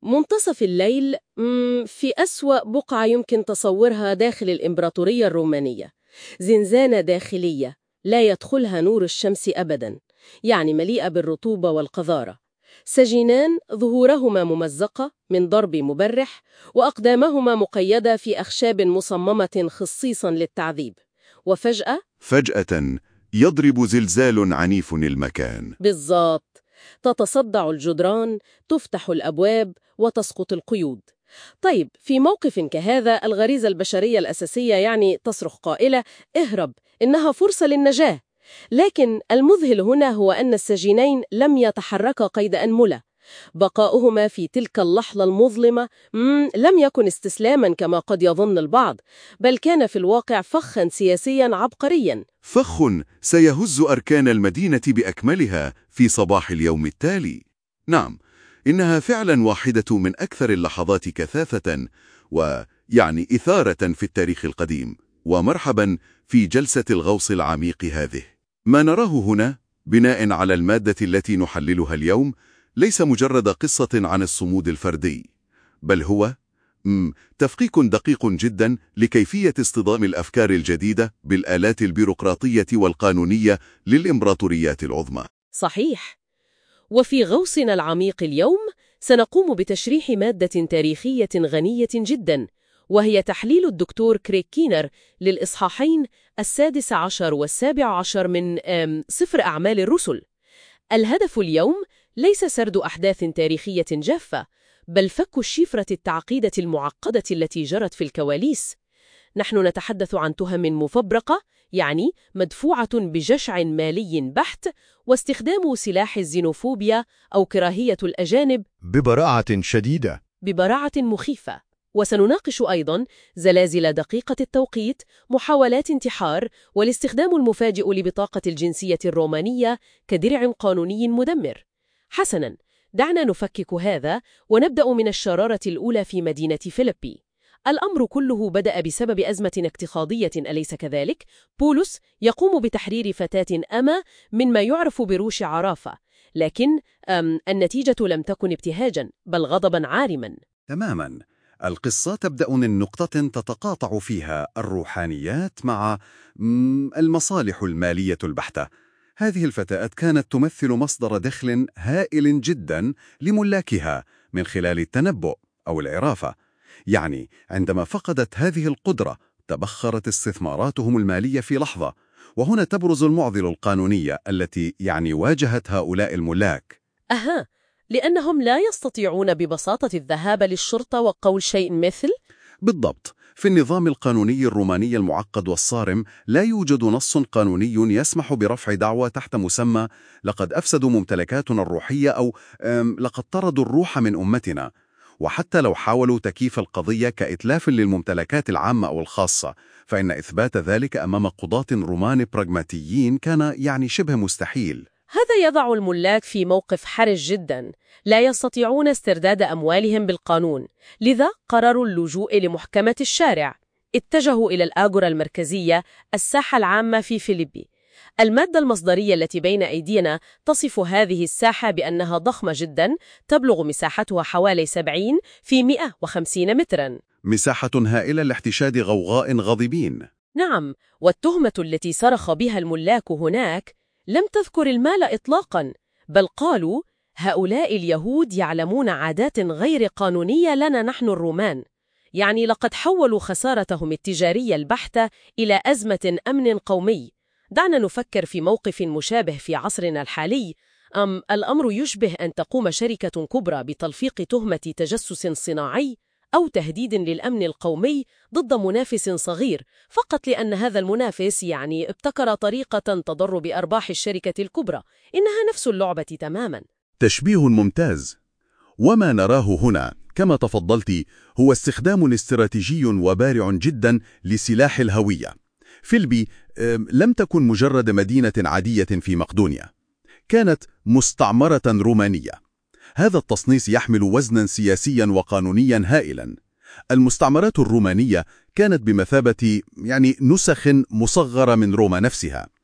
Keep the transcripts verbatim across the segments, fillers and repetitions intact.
منتصف الليل في أسوأ بقعة يمكن تصورها داخل الإمبراطورية الرومانية، زنزانة داخلية لا يدخلها نور الشمس أبداً، يعني مليئة بالرطوبة والقذارة. سجينان ظهورهما ممزقة من ضرب مبرح، وأقدامهما مقيدة في أخشاب مصممة خصيصاً للتعذيب. وفجأة فجأة يضرب زلزال عنيف المكان. بالضبط، تتصدع الجدران، تفتح الأبواب، وتسقط القيود. طيب، في موقف كهذا الغريزة البشرية الأساسية يعني تصرخ قائلة: اهرب، إنها فرصة للنجاة. لكن المذهل هنا هو أن السجينين لم يتحركا قيد أنملة. بقاؤهما في تلك اللحظة المظلمة لم يكن استسلاما كما قد يظن البعض، بل كان في الواقع فخا سياسيا عبقريا. فخ سيهز أركان المدينة بأكملها في صباح اليوم التالي. نعم، إنها فعلا واحدة من أكثر اللحظات كثافة ويعني إثارة في التاريخ القديم. ومرحبا في جلسة الغوص العميق هذه. ما نراه هنا بناء على المادة التي نحللها اليوم ليس مجرد قصة عن الصمود الفردي، بل هو مم تفكيك دقيق جدا لكيفية اصطدام الأفكار الجديدة بالآلات البيروقراطية والقانونية للإمبراطوريات العظمى. صحيح. وفي غوصنا العميق اليوم سنقوم بتشريح مادة تاريخية غنية جدا، وهي تحليل الدكتور كريغ كينر للإصحاحين السادس عشر والسابع عشر من سفر أعمال الرسل. الهدف اليوم ليس سرد أحداث تاريخية جافة، بل فك الشفرة التعقيدة المعقدة التي جرت في الكواليس. نحن نتحدث عن تهم مفبرقة، يعني مدفوعة بجشع مالي بحت، واستخدام سلاح الزينوفوبيا أو كراهية الأجانب ببراعة شديدة، ببراعة مخيفة. وسنناقش أيضاً زلازل دقيقة التوقيت، محاولات انتحار، والاستخدام المفاجئ لبطاقة الجنسية الرومانية كدرع قانوني مدمر. حسناً، دعنا نفكك هذا ونبدأ من الشرارة الأولى في مدينة فيليبي. الأمر كله بدأ بسبب أزمة اقتصادية، أليس كذلك؟ بولس يقوم بتحرير فتاة أما من ما يعرف بروش عرافة، لكن النتيجة لم تكن ابتهاجاً بل غضباً عارماً. تماماً. القصة تبدأ من نقطة تتقاطع فيها الروحانيات مع المصالح المالية البحتة. هذه الفتاة كانت تمثل مصدر دخل هائل جدا لملاكها من خلال التنبؤ أو العرافة. يعني عندما فقدت هذه القدرة تبخرت استثماراتهم المالية في لحظة. وهنا تبرز المعضلة القانونية التي يعني واجهت هؤلاء الملاك. أها، لأنهم لا يستطيعون ببساطة الذهاب للشرطة وقول شيء مثل بالضبط. في النظام القانوني الروماني المعقد والصارم لا يوجد نص قانوني يسمح برفع دعوى تحت مسمى لقد أفسدوا ممتلكاتنا الروحية أو لقد طردوا الروح من أمتنا. وحتى لو حاولوا تكييف القضية كإتلاف للممتلكات العامة أو الخاصة، فإن إثبات ذلك أمام قضاة رومان براغماتيين كان يعني شبه مستحيل. هذا يضع الملاك في موقف حرج جدا، لا يستطيعون استرداد أموالهم بالقانون، لذا قرروا اللجوء لمحكمة الشارع. اتجهوا إلى الآجرة المركزية، الساحة العامة في فيليبي. المادة المصدرية التي بين أيدينا تصف هذه الساحة بأنها ضخمة جدا، تبلغ مساحتها حوالي سبعين في مئة وخمسين مترا. مساحة هائلة لاحتشاد غوغاء غاضبين. نعم، والتهمة التي صرخ بها الملاك هناك لم تذكر المال إطلاقاً، بل قالوا هؤلاء اليهود يعلمون عادات غير قانونية لنا نحن الرومان. يعني لقد حولوا خسارتهم التجارية البحتة إلى أزمة أمن قومي. دعنا نفكر في موقف مشابه في عصرنا الحالي. أم الأمر يشبه أن تقوم شركة كبرى بتلفيق تهمة تجسس صناعي أو تهديد للأمن القومي ضد منافس صغير، فقط لأن هذا المنافس يعني ابتكر طريقة تضر بأرباح الشركة الكبرى. إنها نفس اللعبة تماما. تشبيه ممتاز. وما نراه هنا كما تفضلت هو استخدام استراتيجي وبارع جدا لسلاح الهوية. فيلبي لم تكن مجرد مدينة عادية في مقدونيا، كانت مستعمرة رومانية. هذا التصنيف يحمل وزنا سياسيا وقانونيا هائلا. المستعمرات الرومانية كانت بمثابة يعني نسخ مصغرة من روما نفسها.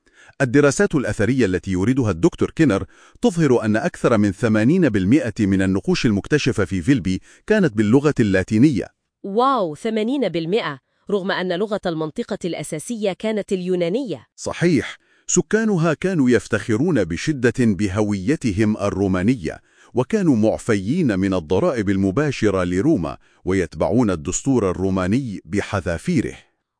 الدراسات الأثرية التي يوردها الدكتور كينر تظهر أن أكثر من ثمانين بالمئة من النقوش المكتشفة في فيلبي كانت باللغة اللاتينية. واو، ثمانين بالمئة، رغم أن لغة المنطقة الأساسية كانت اليونانية. صحيح، سكانها كانوا يفتخرون بشدة بهويتهم الرومانية، وكانوا معفيين من الضرائب المباشرة لروما، ويتبعون الدستور الروماني بحذافيره.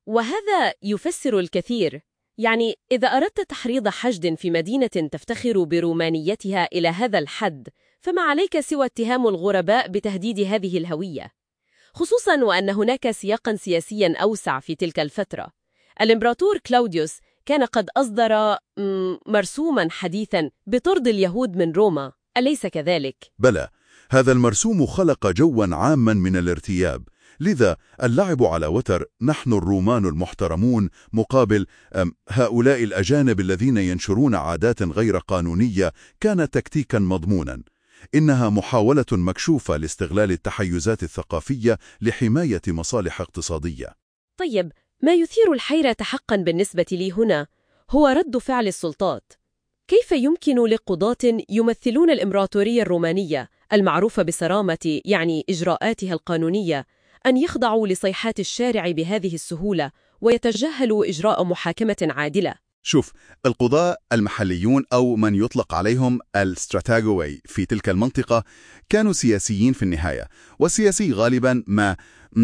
وهذا يفسر الكثير. يعني إذا أردت تحريض حشد في مدينة تفتخر برومانيتها إلى هذا الحد، فما عليك سوى اتهام الغرباء بتهديد هذه الهوية، خصوصاً وأن هناك سياقاً سياسياً أوسع في تلك الفترة. الإمبراطور كلاوديوس كان قد أصدر مرسوماً حديثاً بطرد اليهود من روما، أليس كذلك؟ بلى، هذا المرسوم خلق جواً عاماً من الارتياب، لذا اللعب على وتر نحن الرومان المحترمون مقابل هؤلاء الأجانب الذين ينشرون عادات غير قانونية كان تكتيكاً مضموناً. إنها محاولة مكشوفة لاستغلال التحيزات الثقافية لحماية مصالح اقتصادية. طيب، ما يثير الحيرة حقاً بالنسبة لي هنا هو رد فعل السلطات. كيف يمكن لقضاة يمثلون الإمبراطورية الرومانية المعروفة بصرامة يعني إجراءاتها القانونية أن يخضعوا لصيحات الشارع بهذه السهولة ويتجاهلوا إجراء محاكمة عادلة؟ شوف، القضاة المحليون أو من يطلق عليهم الستراتاغوي في تلك المنطقة كانوا سياسيين في النهاية، والسياسي غالباً ما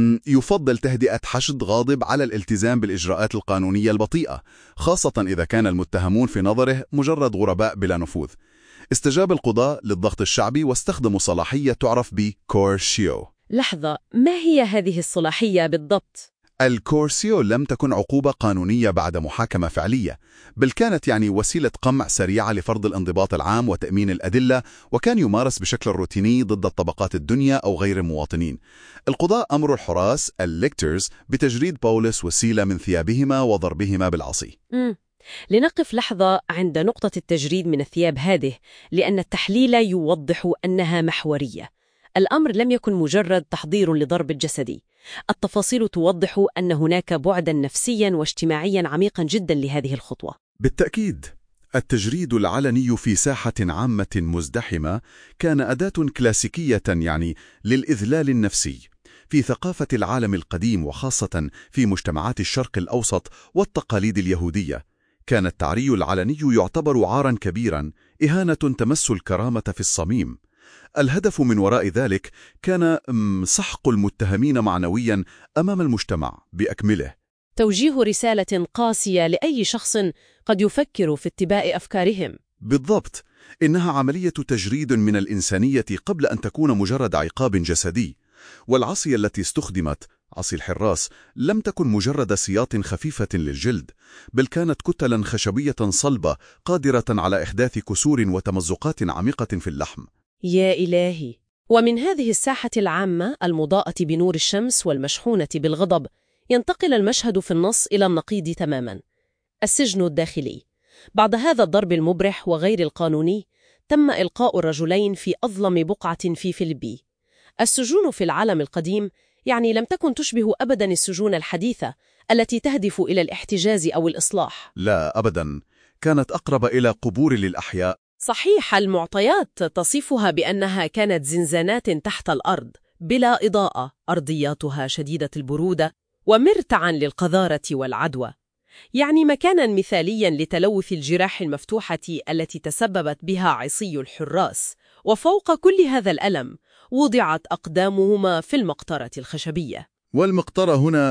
يفضل تهدئة حشد غاضب على الالتزام بالإجراءات القانونية البطيئة، خاصة إذا كان المتهمون في نظره مجرد غرباء بلا نفوذ. استجاب القضاة للضغط الشعبي واستخدموا صلاحية تعرف بكورسيو. لحظة، ما هي هذه الصلاحية بالضبط؟ الكورسيو لم تكن عقوبة قانونية بعد محاكمة فعلية، بل كانت يعني وسيلة قمع سريعة لفرض الانضباط العام وتأمين الأدلة، وكان يمارس بشكل روتيني ضد الطبقات الدنيا أو غير المواطنين. القضاء أمروا الحراس الليكترز بتجريد بولس وسيلة من ثيابهما وضربهما بالعصي. مم. لنقف لحظة عند نقطة التجريد من الثياب هذه، لأن التحليل يوضح أنها محورية. الأمر لم يكن مجرد تحضير لضرب الجسدي، التفاصيل توضح أن هناك بعداً نفسياً واجتماعياً عميقاً جداً لهذه الخطوة. بالتأكيد، التجريد العلني في ساحة عامة مزدحمة كان أداة كلاسيكية يعني للإذلال النفسي. في ثقافة العالم القديم وخاصة في مجتمعات الشرق الأوسط والتقاليد اليهودية، كان التعري العلني يعتبر عاراً كبيراً، إهانة تمس الكرامة في الصميم. الهدف من وراء ذلك كان سحق المتهمين معنوياً أمام المجتمع بأكمله. توجيه رسالة قاسية لأي شخص قد يفكر في اتباع أفكارهم. بالضبط، إنها عملية تجريد من الإنسانية قبل أن تكون مجرد عقاب جسدي. والعصي التي استخدمت، عصي الحراس، لم تكن مجرد سياط خفيفة للجلد، بل كانت كتلا خشبية صلبة قادرة على إحداث كسور وتمزقات عميقة في اللحم. يا إلهي! ومن هذه الساحة العامة المضاءة بنور الشمس والمشحونة بالغضب، ينتقل المشهد في النص إلى النقيض تماماً. السجن الداخلي. بعد هذا الضرب المبرح وغير القانوني، تم إلقاء الرجلين في أظلم بقعة في فيلبي. السجون في العالم القديم يعني لم تكن تشبه أبداً السجون الحديثة التي تهدف إلى الاحتجاز أو الإصلاح. لا أبداً، كانت أقرب إلى قبور للأحياء. صحيح، المعطيات تصفها بأنها كانت زنزانات تحت الأرض بلا إضاءة، أرضياتها شديدة البرودة ومرتعاً للقذارة والعدوى، يعني مكاناً مثالياً لتلوث الجراح المفتوحة التي تسببت بها عصي الحراس. وفوق كل هذا الألم وضعت أقدامهما في المقطرة الخشبية. والمقطرة هنا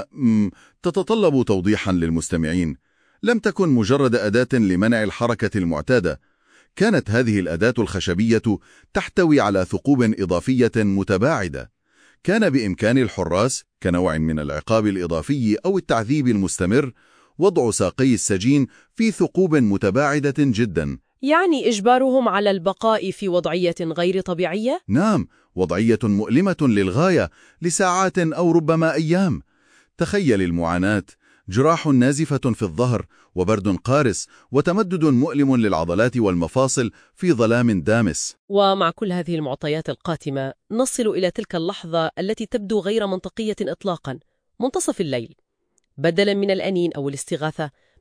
تتطلب توضيحاً للمستمعين. لم تكن مجرد أداة لمنع الحركة المعتادة، كانت هذه الأداة الخشبية تحتوي على ثقوب إضافية متباعدة. كان بإمكان الحراس كنوع من العقاب الإضافي أو التعذيب المستمر وضع ساقي السجين في ثقوب متباعدة جدا، يعني إجبارهم على البقاء في وضعية غير طبيعية؟ نعم، وضعية مؤلمة للغاية لساعات أو ربما أيام. تخيل المعاناة، جراح نازفة في الظهر وبرد قارس وتمدد مؤلم للعضلات والمفاصل في ظلام دامس. ومع كل هذه المعطيات القاتمة نصل إلى تلك اللحظة التي تبدو غير منطقية إطلاقاً، منتصف الليل. بدلاً من الأنين أو الاستغاثة،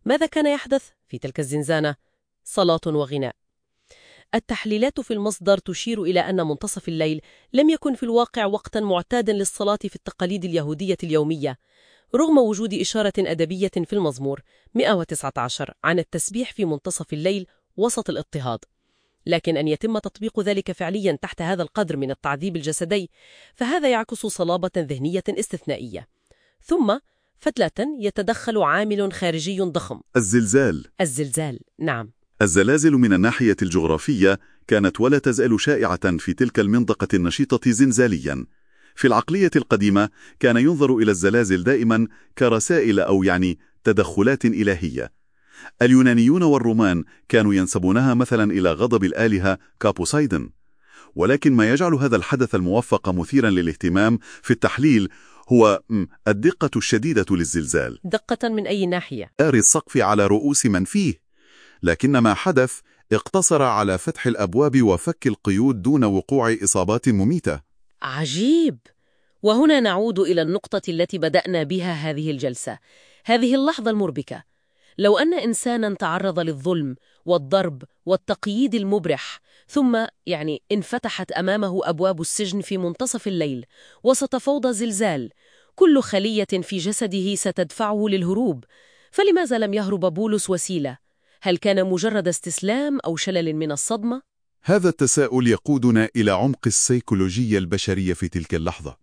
ماذا كان يحدث في تلك الزنزانة؟ صلاة وغناء. التحليلات في المصدر تشير إلى أن منتصف الليل لم يكن في الواقع وقتا معتادا للصلاة في التقاليد اليهودية اليومية، رغم وجود إشارة أدبية في المزمور مئة وتسعة عشر عن التسبيح في منتصف الليل وسط الاضطهاد. لكن أن يتم تطبيق ذلك فعليا تحت هذا القدر من التعذيب الجسدي فهذا يعكس صلابة ذهنية استثنائية. ثم فتلة يتدخل عامل خارجي ضخم، الزلزال. الزلزال، نعم. الزلازل من الناحية الجغرافية كانت ولا تزال شائعة في تلك المنطقة النشيطة زلزاليا. في العقلية القديمة كان ينظر إلى الزلازل دائما كرسائل أو يعني تدخلات إلهية. اليونانيون والرومان كانوا ينسبونها مثلا إلى غضب الآلهة كابوسايدن. ولكن ما يجعل هذا الحدث الموفق مثيرا للاهتمام في التحليل هو الدقة الشديدة للزلزال. دقة من أي ناحية؟ آري السقف على رؤوس من فيه، لكن ما حدث اقتصر على فتح الأبواب وفك القيود دون وقوع إصابات مميتة. عجيب. وهنا نعود إلى النقطة التي بدأنا بها هذه الجلسة، هذه اللحظة المربكة. لو أن إنسانا تعرض للظلم والضرب والتقييد المبرح ثم يعني انفتحت أمامه أبواب السجن في منتصف الليل وسط فوضى زلزال، كل خلية في جسده ستدفعه للهروب، فلماذا لم يهرب بولس وسيلة؟ هل كان مجرد استسلام أو شلل من الصدمة؟ هذا التساؤل يقودنا إلى عمق السيكولوجية البشرية في تلك اللحظة.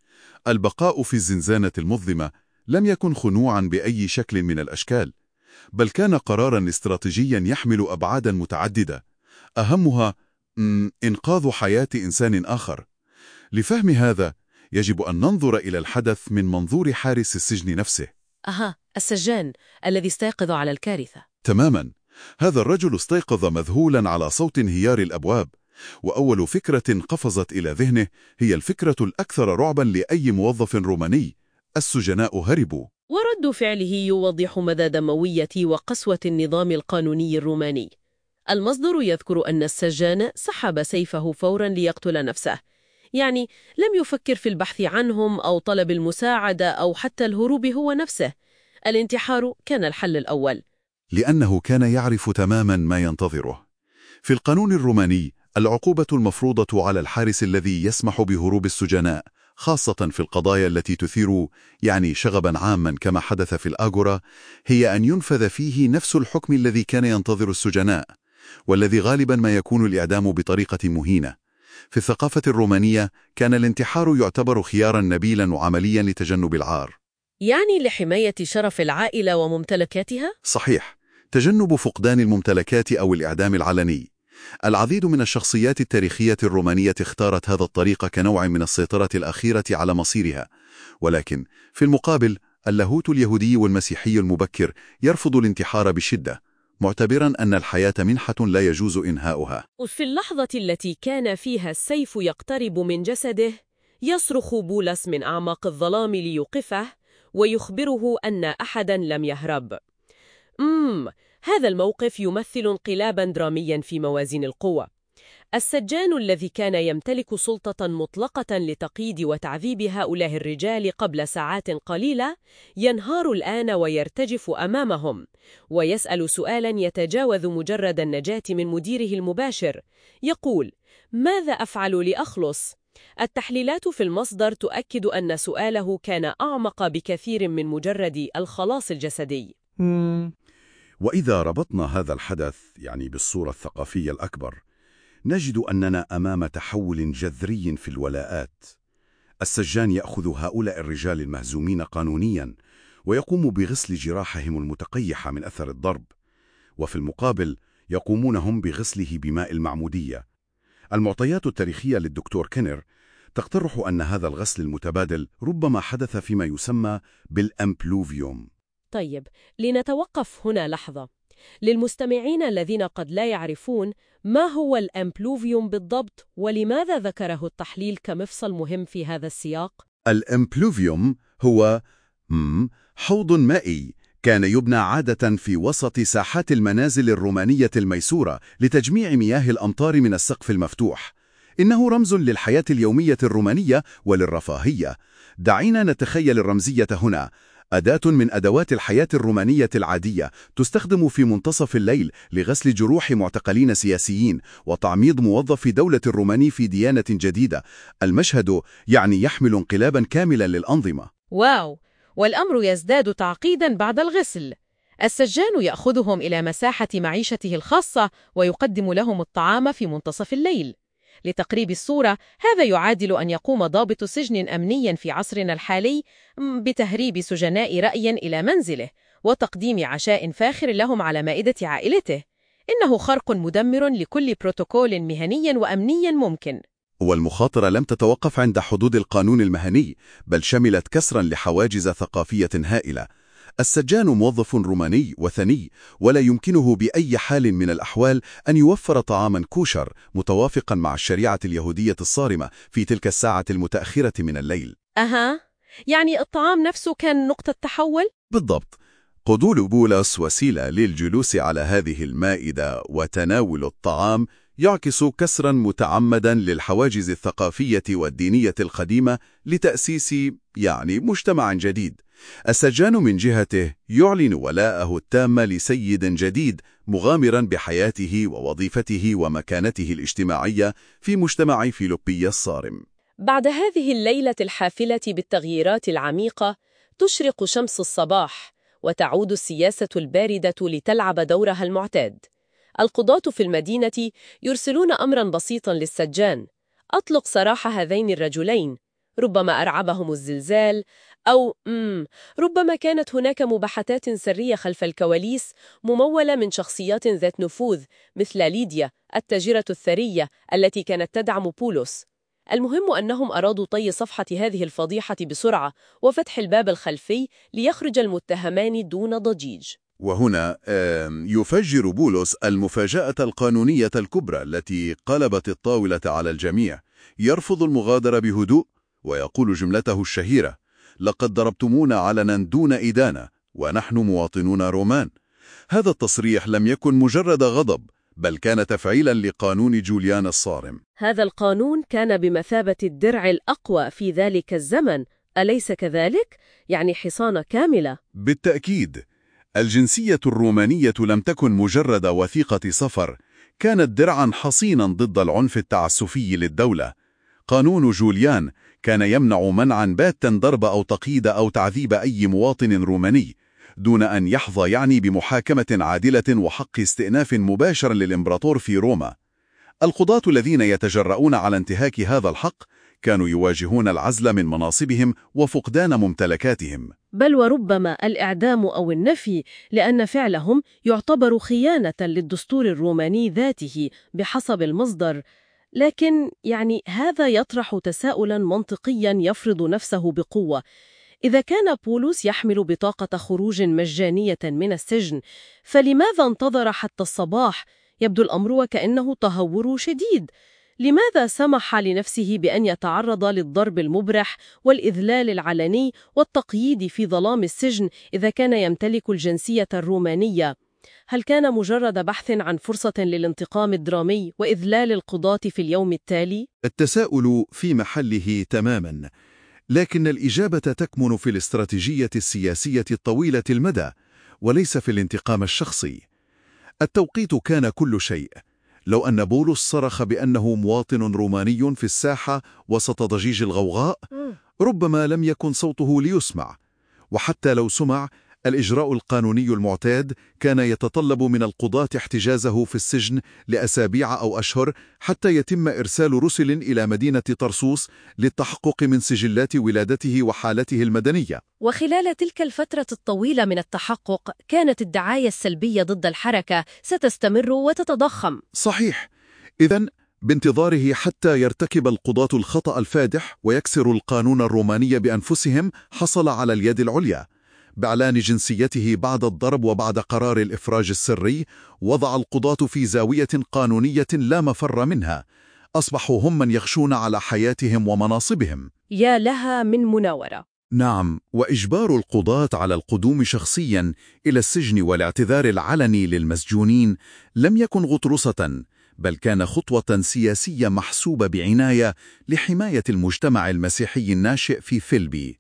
البقاء في الزنزانة المظلمة لم يكن خنوعا بأي شكل من الأشكال، بل كان قراراً استراتيجياً يحمل أبعاداً متعددة، أهمها إنقاذ حياة إنسان آخر. لفهم هذا يجب أن ننظر إلى الحدث من منظور حارس السجن نفسه. أها، السجان الذي استيقظ على الكارثة. تماماً. هذا الرجل استيقظ مذهولاً على صوت انهيار الأبواب، وأول فكرة قفزت إلى ذهنه هي الفكرة الأكثر رعباً لأي موظف روماني: السجناء هربوا. ورد فعله يوضح مدى دموية وقسوة النظام القانوني الروماني. المصدر يذكر أن السجان سحب سيفه فوراً ليقتل نفسه، يعني لم يفكر في البحث عنهم أو طلب المساعدة أو حتى الهروب هو نفسه. الانتحار كان الحل الأول، لأنه كان يعرف تماماً ما ينتظره. في القانون الروماني العقوبة المفروضة على الحارس الذي يسمح بهروب السجناء، خاصة في القضايا التي تثير يعني شغباً عاماً كما حدث في الآجورا، هي أن ينفذ فيه نفس الحكم الذي كان ينتظر السجناء، والذي غالباً ما يكون الإعدام بطريقة مهينة. في الثقافة الرومانية كان الانتحار يعتبر خياراً نبيلاً وعملياً لتجنب العار. يعني لحماية شرف العائلة وممتلكاتها؟ صحيح، تجنب فقدان الممتلكات أو الإعدام العلني. العديد من الشخصيات التاريخية الرومانية اختارت هذا الطريق كنوع من السيطرة الأخيرة على مصيرها، ولكن في المقابل اللاهوت اليهودي والمسيحي المبكر يرفض الانتحار بشدة، معتبراً أن الحياة منحة لا يجوز إنهاؤها. وفي اللحظة التي كان فيها السيف يقترب من جسده، يصرخ بولس من أعماق الظلام ليوقفه ويخبره أن أحداً لم يهرب. مم. هذا الموقف يمثل انقلاباً درامياً في موازين القوى. السجان الذي كان يمتلك سلطة مطلقة لتقييد وتعذيب هؤلاء الرجال قبل ساعات قليلة ينهار الآن ويرتجف أمامهم، ويسأل سؤالاً يتجاوز مجرد النجاة من مديره المباشر. يقول: ماذا أفعل لأخلص؟ التحليلات في المصدر تؤكد أن سؤاله كان أعمق بكثير من مجرد الخلاص الجسدي. وإذا ربطنا هذا الحدث يعني بالصورة الثقافية الأكبر، نجد أننا أمام تحول جذري في الولاءات. السجان يأخذ هؤلاء الرجال المهزومين قانونياً ويقوم بغسل جراحهم المتقيحة من أثر الضرب، وفي المقابل يقومون هم بغسله بماء المعمودية. المعطيات التاريخية للدكتور كينر تقترح أن هذا الغسل المتبادل ربما حدث فيما يسمى بالأمبلوفيوم. طيب، لنتوقف هنا لحظة. للمستمعين الذين قد لا يعرفون ما هو الأمبلوفيوم بالضبط ولماذا ذكره التحليل كمفصل مهم في هذا السياق؟ الأمبلوفيوم هو حوض مائي كان يبنى عادة في وسط ساحات المنازل الرومانية الميسورة لتجميع مياه الأمطار من السقف المفتوح. إنه رمز للحياة اليومية الرومانية وللرفاهية. دعينا نتخيل الرمزية هنا. أداة من أدوات الحياة الرومانية العادية تستخدم في منتصف الليل لغسل جروح معتقلين سياسيين وتعميض موظف دولة الروماني في ديانة جديدة. المشهد يعني يحمل انقلابا كاملا للأنظمة. واو! والأمر يزداد تعقيداً بعد الغسل. السجان يأخذهم إلى مساحة معيشته الخاصة ويقدم لهم الطعام في منتصف الليل. لتقريب الصورة، هذا يعادل أن يقوم ضابط سجن أمني في عصرنا الحالي بتهريب سجناء رأي إلى منزله وتقديم عشاء فاخر لهم على مائدة عائلته. إنه خرق مدمر لكل بروتوكول مهني وأمني ممكن. والمخاطرة لم تتوقف عند حدود القانون المهني، بل شملت كسرا لحواجز ثقافية هائلة. السجان موظف روماني وثني، ولا يمكنه بأي حال من الأحوال أن يوفر طعاما كوشر متوافقا مع الشريعة اليهودية الصارمة في تلك الساعة المتأخرة من الليل. أها، يعني الطعام نفسه كان نقطة تحول؟ بالضبط. قدول بولس وسيلة للجلوس على هذه المائدة وتناول الطعام يعكس كسرا متعمدا للحواجز الثقافية والدينية القديمة لتأسيس يعني مجتمع جديد. السجان من جهته يعلن ولاءه التام لسيد جديد مغامرا بحياته ووظيفته ومكانته الاجتماعية في مجتمع فيلبي الصارم. بعد هذه الليلة الحافلة بالتغييرات العميقة، تشرق شمس الصباح وتعود السياسة الباردة لتلعب دورها المعتاد. القضاة في المدينة يرسلون أمرا بسيطا للسجان: أطلق سراح هذين الرجلين. ربما أرعبهم الزلزال، أو مم ربما كانت هناك مباحثات سرية خلف الكواليس ممولة من شخصيات ذات نفوذ مثل ليديا التاجرة الثرية التي كانت تدعم بولس. المهم أنهم أرادوا طي صفحة هذه الفضيحة بسرعة وفتح الباب الخلفي ليخرج المتهمان دون ضجيج. وهنا يفجر بولس المفاجأة القانونية الكبرى التي قلبت الطاولة على الجميع. يرفض المغادرة بهدوء ويقول جملته الشهيرة: لقد ضربتمونا علنا دون إدانة ونحن مواطنون رومان. هذا التصريح لم يكن مجرد غضب، بل كان تفعيلا لقانون جوليان الصارم. هذا القانون كان بمثابة الدرع الأقوى في ذلك الزمن، أليس كذلك؟ يعني حصانة كاملة. بالتأكيد. الجنسية الرومانية لم تكن مجرد وثيقة سفر، كانت درعا حصينا ضد العنف التعسفي للدولة. قانون جوليان كان يمنع منعا باتا ضرب أو تقييد أو تعذيب أي مواطن روماني دون أن يحظى يعني بمحاكمة عادلة وحق استئناف مباشر للإمبراطور في روما. القضاة الذين يتجرؤون على انتهاك هذا الحق كانوا يواجهون العزل من مناصبهم وفقدان ممتلكاتهم، بل وربما الإعدام أو النفي، لأن فعلهم يعتبر خيانة للدستور الروماني ذاته بحسب المصدر. لكن يعني هذا يطرح تساؤلاً منطقياً يفرض نفسه بقوة. إذا كان بولس يحمل بطاقة خروج مجانية من السجن، فلماذا انتظر حتى الصباح؟ يبدو الأمر وكأنه تهور شديد. لماذا سمح لنفسه بأن يتعرض للضرب المبرح والإذلال العلني والتقييد في ظلام السجن إذا كان يمتلك الجنسية الرومانية؟ هل كان مجرد بحث عن فرصة للانتقام الدرامي وإذلال القضاة في اليوم التالي؟ التساؤل في محله تماما، لكن الإجابة تكمن في الاستراتيجية السياسية الطويلة المدى وليس في الانتقام الشخصي. التوقيت كان كل شيء. لو أن بولس صرخ بأنه مواطن روماني في الساحة وسط ضجيج الغوغاء، ربما لم يكن صوته ليسمع. وحتى لو سمع، الإجراء القانوني المعتاد كان يتطلب من القضاة احتجازه في السجن لأسابيع أو أشهر حتى يتم إرسال رسل إلى مدينة طرسوس للتحقق من سجلات ولادته وحالته المدنية. وخلال تلك الفترة الطويلة من التحقق، كانت الدعاية السلبية ضد الحركة ستستمر وتتضخم. صحيح. إذن بانتظاره حتى يرتكب القضاة الخطأ الفادح ويكسروا القانون الروماني بأنفسهم، حصل على اليد العليا. بإعلان جنسيته بعد الضرب وبعد قرار الإفراج السري، وضع القضاة في زاوية قانونية لا مفر منها. أصبحوا هم من يخشون على حياتهم ومناصبهم. يا لها من مناورة. نعم، وإجبار القضاة على القدوم شخصيا إلى السجن والاعتذار العلني للمسجونين لم يكن غطرسة، بل كان خطوة سياسية محسوبة بعناية لحماية المجتمع المسيحي الناشئ في فيلبي.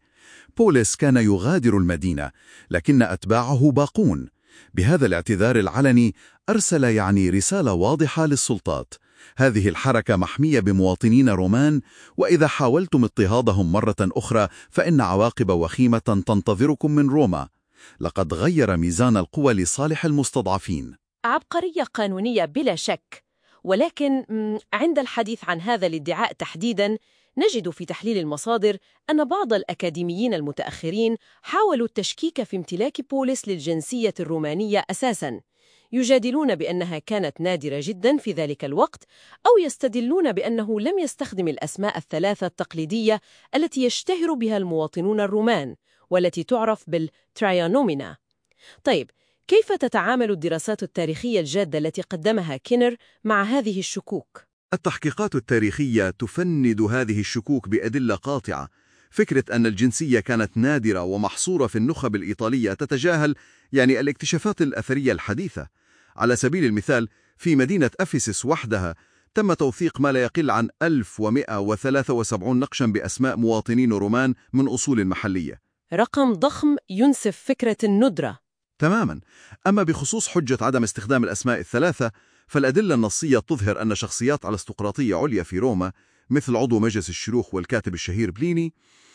بولس كان يغادر المدينة، لكن أتباعه باقون. بهذا الاعتذار العلني أرسل يعني رسالة واضحة للسلطات: هذه الحركة محمية بمواطنين رومان، وإذا حاولتم اضطهادهم مرة أخرى فإن عواقب وخيمة تنتظركم من روما. لقد غير ميزان القوى لصالح المستضعفين. عبقرية قانونية بلا شك، ولكن عند الحديث عن هذا الادعاء تحديداً نجد في تحليل المصادر أن بعض الأكاديميين المتأخرين حاولوا التشكيك في امتلاك بولس للجنسية الرومانية أساساً، يجادلون بأنها كانت نادرة جداً في ذلك الوقت، أو يستدلون بأنه لم يستخدم الأسماء الثلاثة التقليدية التي يشتهر بها المواطنون الرومان والتي تعرف بالترايانومينا. طيب، كيف تتعامل الدراسات التاريخية الجادة التي قدمها كينر مع هذه الشكوك؟ التحقيقات التاريخية تفند هذه الشكوك بأدلة قاطعة. فكرة أن الجنسية كانت نادرة ومحصورة في النخب الإيطالية تتجاهل يعني الاكتشافات الأثرية الحديثة. على سبيل المثال، في مدينة أفيسس وحدها تم توثيق ما لا يقل عن ألف ومئة وثلاثة وسبعين نقشاً بأسماء مواطنين رومان من أصول محلية. رقم ضخم ينسف فكرة الندرة. تماماً. أما بخصوص حجة عدم استخدام الأسماء الثلاثة، فالأدلة النصية تظهر أن شخصيات أرستقراطية عليا في روما مثل عضو مجلس الشيوخ والكاتب الشهير بليني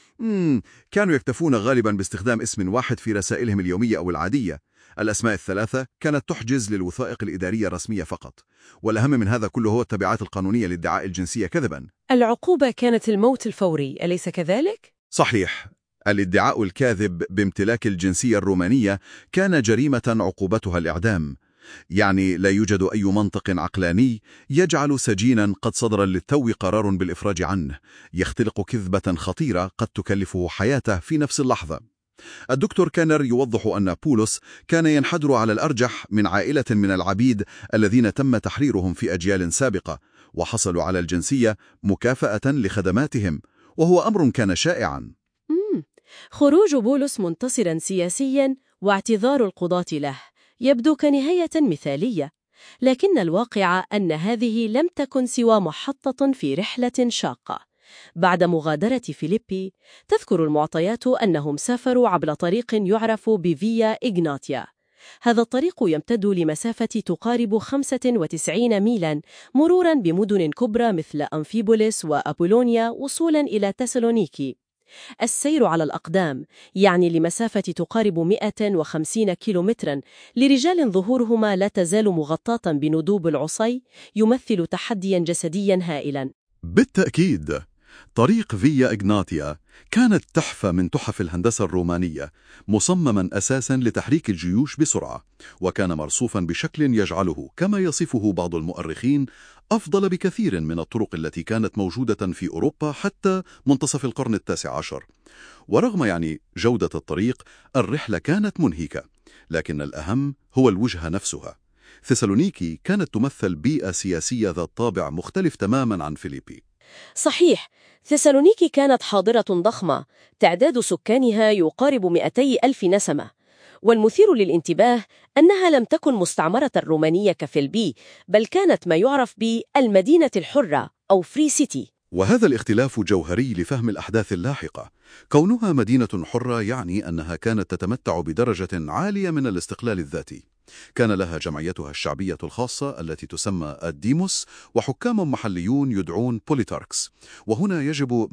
مم كانوا يكتفون غالباً باستخدام اسم واحد في رسائلهم اليومية أو العادية. الأسماء الثلاثة كانت تحجز للوثائق الإدارية الرسمية فقط، والأهم من هذا كله هو التبعات القانونية لادعاء الجنسية كذباً. العقوبة كانت الموت الفوري، أليس كذلك؟ صحيح. الادعاء الكاذب بامتلاك الجنسية الرومانية كان جريمة عقوبتها الإعدام. يعني لا يوجد أي منطق عقلاني يجعل سجينا قد صدر للتو قرار بالإفراج عنه يختلق كذبة خطيرة قد تكلفه حياته في نفس اللحظة. الدكتور كانر يوضح أن بولس كان ينحدر على الأرجح من عائلة من العبيد الذين تم تحريرهم في أجيال سابقة وحصلوا على الجنسية مكافأة لخدماتهم، وهو أمر كان شائعا. مم. خروج بولس منتصرا سياسيا واعتذار القضاة له يبدو كنهاية مثالية، لكن الواقع أن هذه لم تكن سوى محطة في رحلة شاقة. بعد مغادرة فيليبي، تذكر المعطيات أنهم سافروا عبر طريق يعرف بفيا إغناطيا. هذا الطريق يمتد لمسافة تقارب خمسة وتسعين ميلاً، مروراً بمدن كبرى مثل أنفيبوليس وأبولونيا وصولاً إلى تسالونيكي. السير على الأقدام يعني لمسافة تقارب مئة وخمسين كيلومتراً لرجال ظهورهما لا تزال مغطاة بندوب العصي يمثل تحدياً جسدياً هائلاً. بالتأكيد. طريق فيا إغناطيا كانت تحفة من تحف الهندسة الرومانية، مصمما أساسا لتحريك الجيوش بسرعة، وكان مرصوفا بشكل يجعله كما يصفه بعض المؤرخين أفضل بكثير من الطرق التي كانت موجودة في أوروبا حتى منتصف القرن التاسع عشر. ورغم يعني جودة الطريق، الرحلة كانت منهكة، لكن الأهم هو الوجهة نفسها. ثسالونيكي كانت تمثل بيئة سياسية ذات طابع مختلف تماما عن فيليبي. صحيح، ثسالونيكي كانت حاضرة ضخمة، تعداد سكانها يقارب مئتي ألف نسمة، والمثير للانتباه أنها لم تكن مستعمرة رومانية كفيلبي، بل كانت ما يعرف بالمدينة الحرة أو فري سيتي. وهذا الاختلاف جوهري لفهم الأحداث اللاحقة. كونها مدينة حرة يعني أنها كانت تتمتع بدرجة عالية من الاستقلال الذاتي. كان لها جمعيتها الشعبية الخاصة التي تسمى الديموس، وحكام محليون يدعون بوليتاركس. وهنا يجب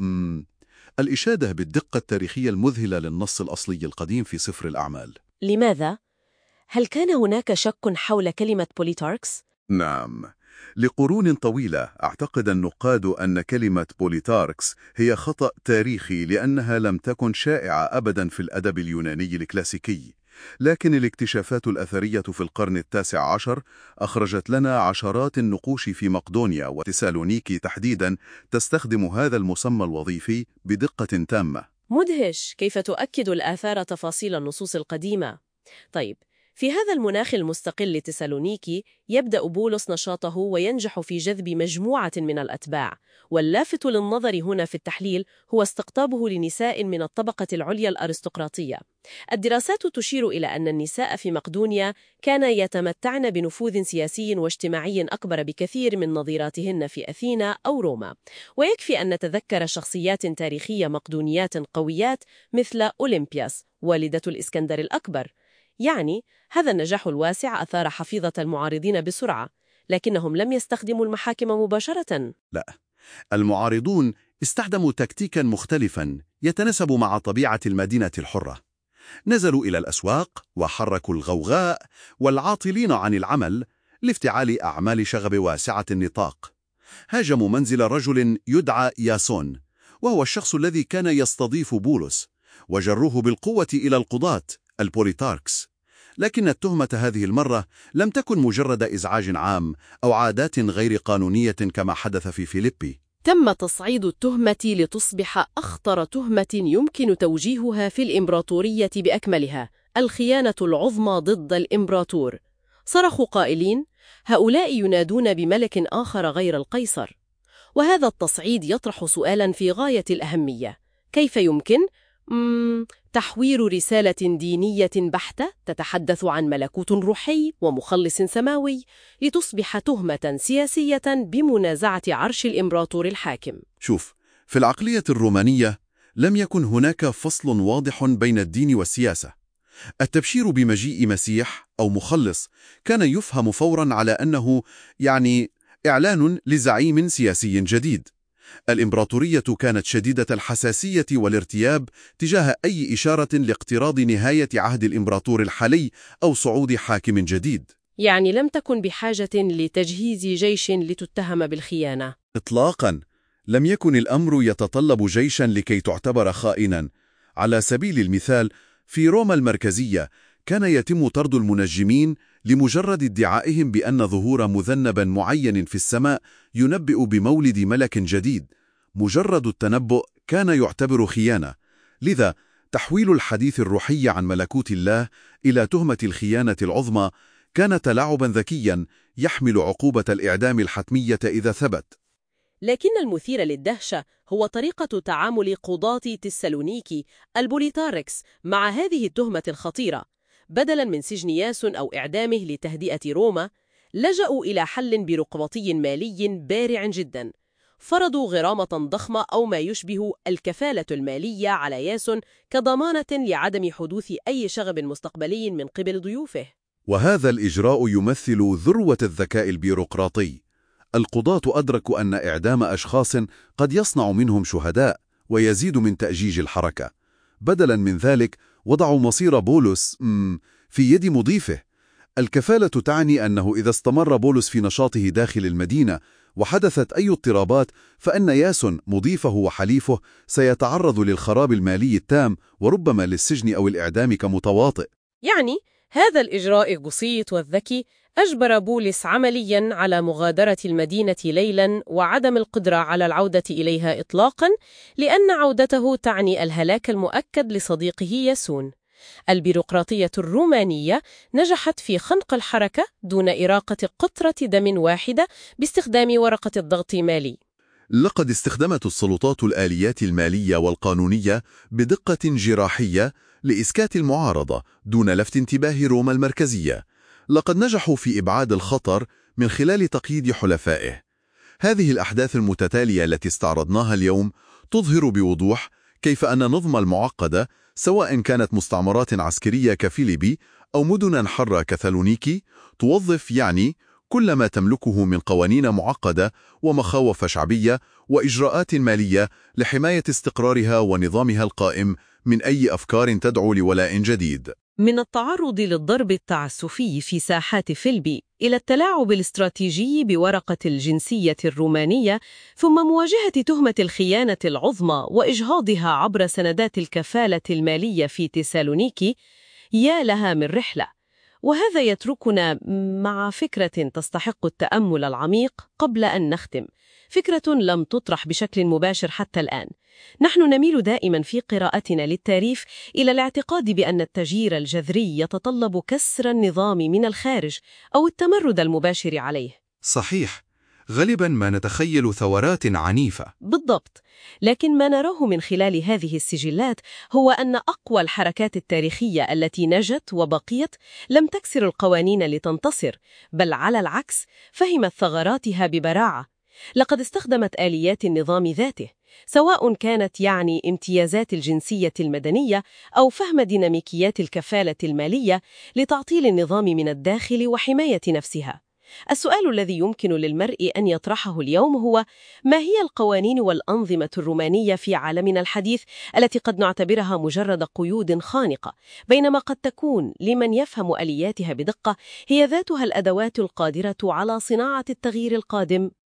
الإشادة بالدقة التاريخية المذهلة للنص الأصلي القديم في سفر الأعمال. لماذا؟ هل كان هناك شك حول كلمة بوليتاركس؟ نعم. لقرون طويلة اعتقد النقاد أن كلمة بوليتاركس هي خطأ تاريخي لأنها لم تكن شائعة أبدا في الأدب اليوناني الكلاسيكي، لكن الاكتشافات الأثرية في القرن التاسع عشر أخرجت لنا عشرات النقوش في مقدونيا وتسالونيكي تحديدا تستخدم هذا المسمى الوظيفي بدقة تامة. مدهش كيف تؤكد الآثار تفاصيل النصوص القديمة. طيب، في هذا المناخ المستقل لتسالونيكي يبدأ بولس نشاطه وينجح في جذب مجموعة من الأتباع، واللافت للنظر هنا في التحليل هو استقطابه لنساء من الطبقة العليا الأرستقراطية. الدراسات تشير إلى أن النساء في مقدونيا كان يتمتعن بنفوذ سياسي واجتماعي أكبر بكثير من نظيراتهن في أثينا أو روما، ويكفي أن نتذكر شخصيات تاريخية مقدونيات قويات مثل أولمبياس والدة الإسكندر الأكبر. يعني هذا النجاح الواسع أثار حفيظة المعارضين بسرعة، لكنهم لم يستخدموا المحاكم مباشرة. لا، المعارضون استخدموا تكتيكا مختلفا يتناسب مع طبيعة المدينة الحرة. نزلوا إلى الأسواق وحركوا الغوغاء والعاطلين عن العمل لافتعال أعمال شغب واسعة النطاق. هاجموا منزل رجل يدعى ياسون، وهو الشخص الذي كان يستضيف بولس، وجروه بالقوة إلى القضاة البوليتاركس. لكن التهمة هذه المرة لم تكن مجرد إزعاج عام أو عادات غير قانونية كما حدث في فيليبي. تم تصعيد التهمة لتصبح أخطر تهمة يمكن توجيهها في الإمبراطورية بأكملها، الخيانة العظمى ضد الإمبراطور. صرخوا قائلين: هؤلاء ينادون بملك آخر غير القيصر. وهذا التصعيد يطرح سؤالاً في غاية الأهمية: كيف يمكن مم... تحوير رسالة دينية بحتة تتحدث عن ملكوت روحي ومخلص سماوي لتصبح تهمة سياسية بمنازعة عرش الإمبراطور الحاكم؟ شوف، في العقلية الرومانية لم يكن هناك فصل واضح بين الدين والسياسة. التبشير بمجيء مسيح أو مخلص كان يفهم فوراً على أنه يعني إعلان لزعيم سياسي جديد. الإمبراطورية كانت شديدة الحساسية والارتياب تجاه أي إشارة لاقتراض نهاية عهد الإمبراطور الحالي أو صعود حاكم جديد. يعني لم تكن بحاجة لتجهيز جيش لتتهم بالخيانة. إطلاقاً، لم يكن الأمر يتطلب جيشاً لكي تعتبر خائناً. على سبيل المثال، في روما المركزية كان يتم طرد المنجمين لمجرد ادعائهم بأن ظهور مذنب معين في السماء ينبئ بمولد ملك جديد. مجرد التنبؤ كان يعتبر خيانة. لذا تحويل الحديث الروحي عن ملكوت الله إلى تهمة الخيانة العظمى كان تلاعبا ذكيا يحمل عقوبة الإعدام الحتمية إذا ثبت. لكن المثير للدهشة هو طريقة تعامل قضاة تسالونيكي البوليتاركس مع هذه التهمة الخطيرة. بدلاً من سجن ياسون أو إعدامه لتهدئة روما، لجأوا إلى حل بيروقراطي مالي بارع جداً. فرضوا غرامة ضخمة أو ما يشبه الكفالة المالية على ياسون كضمانة لعدم حدوث أي شغب مستقبلي من قبل ضيوفه. وهذا الإجراء يمثل ذروة الذكاء البيروقراطي. القضاة أدركوا أن إعدام أشخاص قد يصنع منهم شهداء ويزيد من تأجيج الحركة. بدلاً من ذلك وضعوا مصير بولس في يد مضيفه. الكفالة تعني أنه إذا استمر بولس في نشاطه داخل المدينة وحدثت أي اضطرابات، فإن ياسون مضيفه وحليفه سيتعرض للخراب المالي التام وربما للسجن أو الإعدام كمتواطئ. يعني هذا الإجراء البسيط والذكي أجبر بولس عملياً على مغادرة المدينة ليلاً وعدم القدرة على العودة إليها إطلاقاً، لأن عودته تعني الهلاك المؤكد لصديقه ياسون. البيروقراطية الرومانية نجحت في خنق الحركة دون إراقة قطرة دم واحدة باستخدام ورقة الضغط مالي. لقد استخدمت السلطات الآليات المالية والقانونية بدقة جراحية لإسكات المعارضة دون لفت انتباه روما المركزية. لقد نجحوا في إبعاد الخطر من خلال تقييد حلفائه. هذه الأحداث المتتالية التي استعرضناها اليوم تظهر بوضوح كيف أن النظم المعقدة، سواء كانت مستعمرات عسكرية كفيليبي أو مدن حرة كثالونيكي، توظف يعني كل ما تملكه من قوانين معقدة ومخاوف شعبية وإجراءات مالية لحماية استقرارها ونظامها القائم من أي أفكار تدعو لولاء جديد. من التعرض للضرب التعسفي في ساحات فيلبي إلى التلاعب الاستراتيجي بورقة الجنسية الرومانية، ثم مواجهة تهمة الخيانة العظمى وإجهاضها عبر سندات الكفالة المالية في تسالونيكي، يا لها من رحلة. وهذا يتركنا مع فكرة تستحق التأمل العميق قبل أن نختم. فكرة لم تطرح بشكل مباشر حتى الآن. نحن نميل دائما في قراءتنا للتاريخ إلى الاعتقاد بأن التغيير الجذري يتطلب كسر النظام من الخارج أو التمرد المباشر عليه. صحيح، غالبا ما نتخيل ثورات عنيفة. بالضبط، لكن ما نراه من خلال هذه السجلات هو أن أقوى الحركات التاريخية التي نجت وبقيت لم تكسر القوانين لتنتصر، بل على العكس فهمت ثغراتها ببراعة. لقد استخدمت آليات النظام ذاته، سواء كانت يعني امتيازات الجنسية المدنية أو فهم ديناميكيات الكفالة المالية لتعطيل النظام من الداخل وحماية نفسها. السؤال الذي يمكن للمرء أن يطرحه اليوم هو: ما هي القوانين والأنظمة الرومانية في عالمنا الحديث التي قد نعتبرها مجرد قيود خانقة، بينما قد تكون لمن يفهم آلياتها بدقة هي ذاتها الأدوات القادرة على صناعة التغيير القادم؟